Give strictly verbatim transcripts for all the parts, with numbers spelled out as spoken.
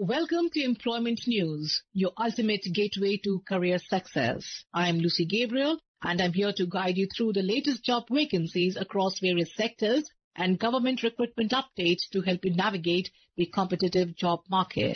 Welcome to Employment News, your ultimate gateway to career success. I am Lucy Gabriel, and I'm here to guide you through the latest job vacancies across various sectors and government recruitment updates to help you navigate the competitive job market.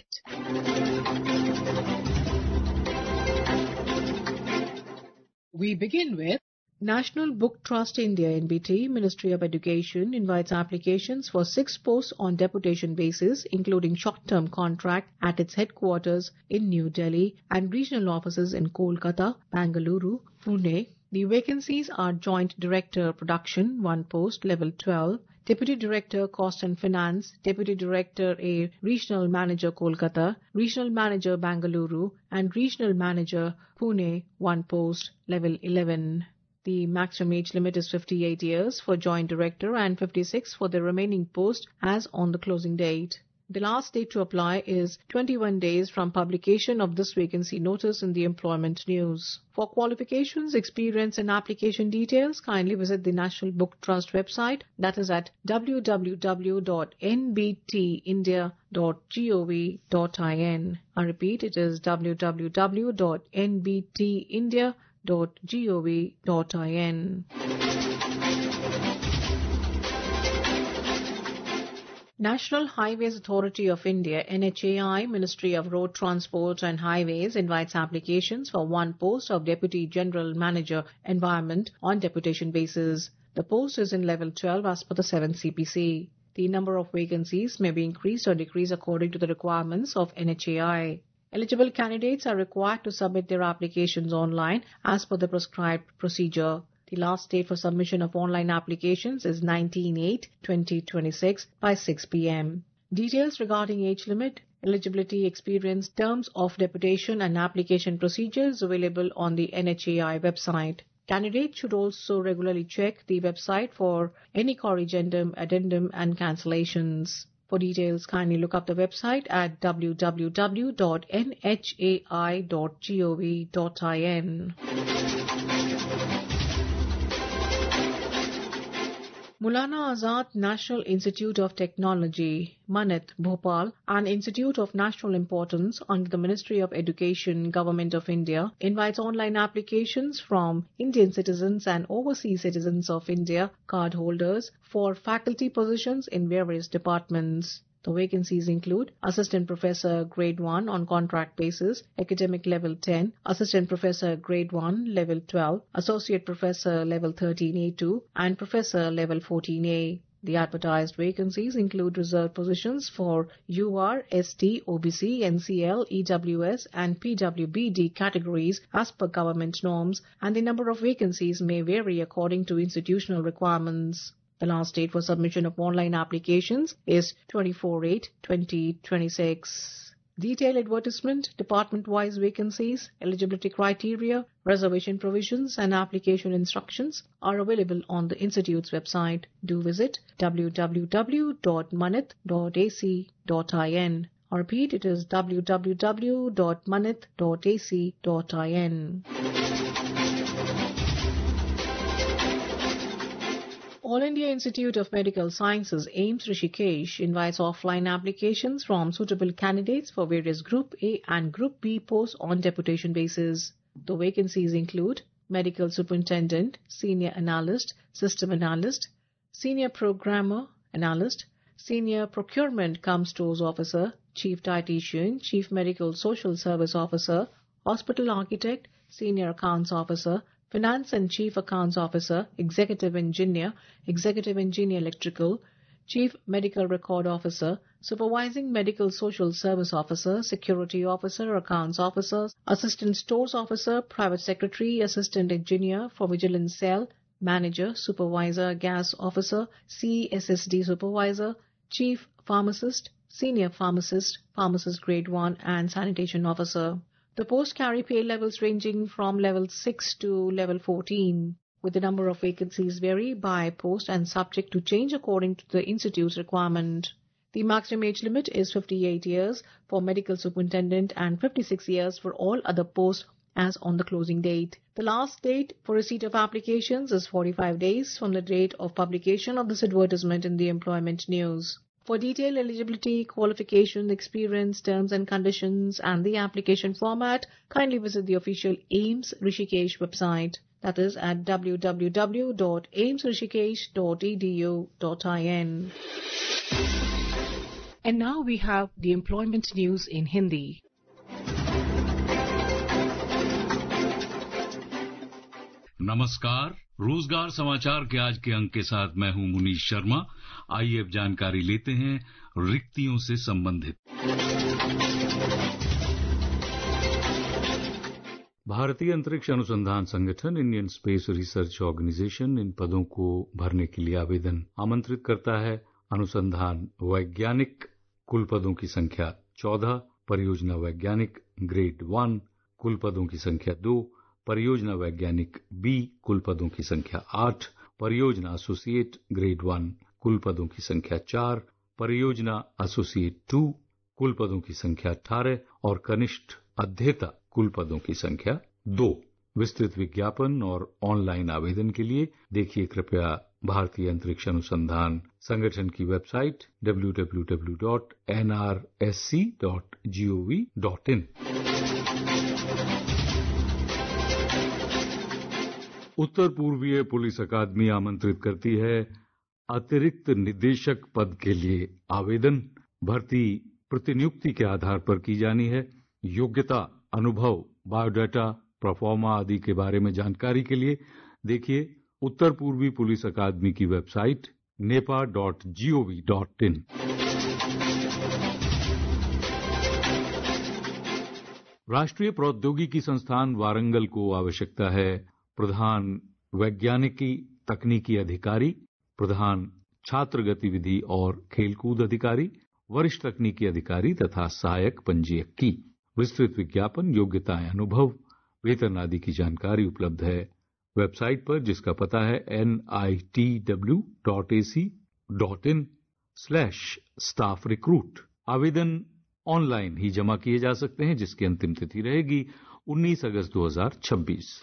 We begin with National Book Trust India N B T, Ministry of Education, invites applications for six posts on deputation basis, including short-term contract at its headquarters in New Delhi and regional offices in Kolkata, Bangalore, Pune. The vacancies are Joint Director Production, one post, level twelve, Deputy Director Cost and Finance, Deputy Director A, Regional Manager Kolkata, Regional Manager Bangalore, and Regional Manager Pune, one post, level eleven. The maximum age limit is fifty-eight years for Joint Director and fifty-six for the remaining post as on the closing date. The last date to apply is twenty-one days from publication of this vacancy notice in the Employment News. For qualifications, experience and application details, kindly visit the National Book Trust website, that is at w w w dot n b t india dot gov dot in. I repeat, it is w w w dot n b t india dot gov dot in. National Highways Authority of India N H A I, Ministry of Road Transport and Highways, invites applications for one post of Deputy General Manager Environment on deputation basis. The post is in level twelve as per the seventh C P C. The number of vacancies may be increased or decreased according to the requirements of N H A I. Eligible candidates are required to submit their applications online as per the prescribed procedure. The last date for submission of online applications is nineteen eight twenty twenty-six by six p m Details regarding age limit, eligibility, experience, terms of deputation and application procedures available on the N H A I website. Candidates should also regularly check the website for any corrigendum, addendum and cancellations. For details, kindly look up the website at w w w dot n h a i dot gov dot in. Maulana Azad National Institute of Technology, Manit, Bhopal, an institute of national importance under the Ministry of Education, Government of India, invites online applications from Indian citizens and overseas citizens of India, card holders, for faculty positions in various departments. The vacancies include Assistant Professor Grade one on contract basis, Academic Level ten, Assistant Professor Grade one Level twelve, Associate Professor Level thirteen A two and Professor Level fourteen A. The advertised vacancies include reserved positions for U R, S T, O B C, N C L, E W S and P W B D categories as per government norms, and the number of vacancies may vary according to institutional requirements. The last date for submission of online applications is twenty-four eight twenty twenty-six. Detailed advertisement, department-wise vacancies, eligibility criteria, reservation provisions and application instructions are available on the Institute's website. Do visit w w w dot manit dot a c dot in. I repeat, it is w w w dot manit dot a c dot in. All India Institute of Medical Sciences, AIIMS Rishikesh, invites offline applications from suitable candidates for various Group A and Group B posts on deputation basis. The vacancies include Medical Superintendent, Senior Analyst, System Analyst, Senior Programmer Analyst, Senior Procurement cum Stores Officer, Chief Dietitian, Chief Medical Social Service Officer, Hospital Architect, Senior Accounts Officer, Finance and Chief Accounts Officer, Executive Engineer, Executive Engineer Electrical, Chief Medical Record Officer, Supervising Medical Social Service Officer, Security Officer, Accounts Officer, Assistant Stores Officer, Private Secretary, Assistant Engineer for Vigilance Cell, Manager, Supervisor, Gas Officer, C S S D Supervisor, Chief Pharmacist, Senior Pharmacist, Pharmacist Grade one and Sanitation Officer. The posts carry pay levels ranging from level six to level fourteen, with the number of vacancies vary by post and subject to change according to the Institute's requirement. The maximum age limit is fifty-eight years for Medical Superintendent and fifty-six years for all other posts as on the closing date. The last date for receipt of applications is forty-five days from the date of publication of this advertisement in the Employment News. For detailed eligibility, qualification, experience, terms and conditions, and the application format, kindly visit the official AIIMS Rishikesh website. That is at w w w dot aims rishikesh dot e d u dot in. And now we have the employment news in Hindi. नमस्कार, रोजगार समाचार के आज के अंक के साथ मैं हूं मुनीश शर्मा। आइए अब जानकारी लेते हैं रिक्तियों से संबंधित। भारतीय अंतरिक्ष अनुसंधान संगठन इंडियन स्पेस रिसर्च ऑर्गेनाइजेशन इन पदों को भरने के लिए आवेदन आमंत्रित करता है। अनुसंधान वैज्ञानिक कुल पदों की संख्या चौदह, परियोजना वैज्ञानिक ग्रेड वन कुल पदों की संख्या दो, परियोजना वैज्ञानिक बी कुल पदों की संख्या आठ, परियोजना एसोसिएट ग्रेड वन कुल पदों की संख्या चार, परियोजना एसोसिएट टू कुल पदों की संख्या अठारह और कनिष्ठ अध्येता कुल पदों की संख्या दो। विस्तृत विज्ञापन और ऑनलाइन आवेदन के लिए देखिए कृपया भारतीय अंतरिक्ष अनुसंधान संगठन की website W W W dot N R S C dot G O V dot in. उत्तर पूर्वीय पुलिस अकादमी आमंत्रित करती है अतिरिक्त निदेशक पद के लिए आवेदन। भर्ती प्रतिनियुक्ति के आधार पर की जानी है। योग्यता, अनुभव, बायोडाटा, प्रोफार्मा आदि के बारे में जानकारी के लिए देखिए उत्तर पूर्वी पुलिस अकादमी की website NEPA dot G O V dot in. राष्ट्रीय प्रौद्योगिकी संस्थान वारंगल को आवश्यकता है प्रधान वैज्ञानिकी तकनीकी अधिकारी, प्रधान छात्र गतिविधि और खेलकूद अधिकारी, वरिष्ठ तकनीकी अधिकारी तथा सहायक पंजीयक की। विस्तृत विज्ञापन, योग्यताएं, अनुभव, वेतन आदि की जानकारी उपलब्ध है वेबसाइट पर, जिसका पता है N I T W dot A C dot in slash staff recruit. आवेदन ऑनलाइन ही जमा किए जा सकते हैं, जिसकी अंतिम तिथि रहेगी उन्नीस अगस्त दो हजार छब्बीस।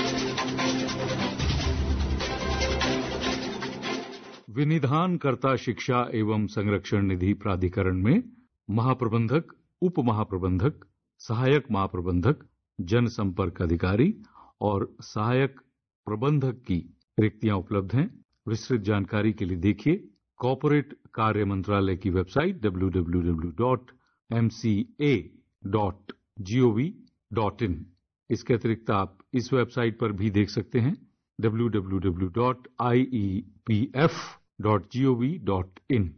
विनिधानकर्ता शिक्षा एवं संरक्षण निधि प्राधिकरण में महाप्रबंधक, उप महाप्रबंधक, सहायक महाप्रबंधक, जनसंपर्क अधिकारी और सहायक प्रबंधक की रिक्तियां उपलब्ध हैं। विस्तृत जानकारी के लिए देखिए कॉर्पोरेट कार्य मंत्रालय की website W W W dot M C A dot G O V dot in. इसके अतिरिक्त आप इस वेबसाइट पर भी देख सकते हैं W W W dot I E P F dot G O V dot in.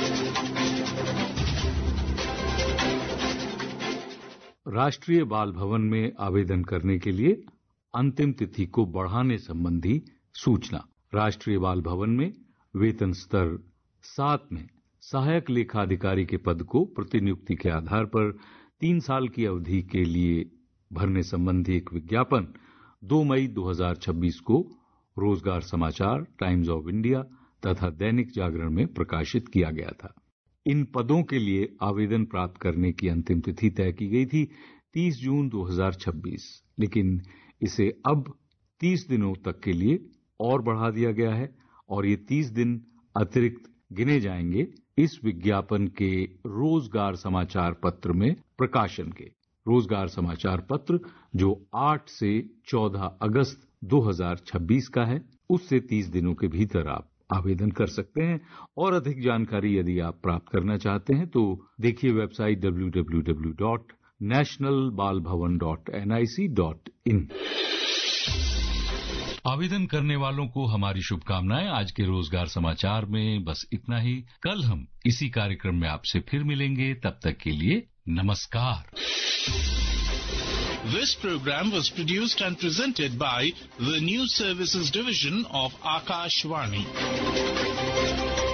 राष्ट्रीय बाल भवन में आवेदन करने के लिए अंतिम तिथि को बढ़ाने संबंधी सूचना। राष्ट्रीय बाल भवन में वेतन स्तर सात में सहायक लेखाधिकारी के पद को प्रतिनियुक्ति के आधार पर तीन साल की अवधि के लिए भरने संबंधी एक विज्ञापन दो मई दो हजार छब्बीस को रोजगार समाचार, टाइम्स ऑफ इंडिया तथा दैनिक जागरण में प्रकाशित किया गया था। इन पदों के लिए आवेदन प्राप्त करने की अंतिम तिथि तय की गई थी तीस जून दो हजार छब्बीस, लेकिन इसे अब तीस दिनों तक के लिए और बढ़ा दिया गया है और ये तीस दिन अतिरिक्त गिने जाएंगे इस विज्ञापन के रोजगार समाचार पत्र में प्रकाशन के। रोजगार समाचार पत्र जो आठ से चौदह अगस्त दो हजार छब्बीस का है, उससे तीस दिनों के भीतर आप आवेदन कर सकते हैं। और अधिक जानकारी यदि आप प्राप्त करना चाहते हैं तो देखिए website W W W dot national Bal Bhavan dot N I C dot in. आवेदन करने वालों को हमारी शुभकामनाएं। आज के रोजगार समाचार में बस इतना ही। कल हम इसी कार्यक्रम में आपसे फिर मिलेंगे, तब तक के लिए नमस्कार। This program was produced and presented by the News Services Division of Akashvani.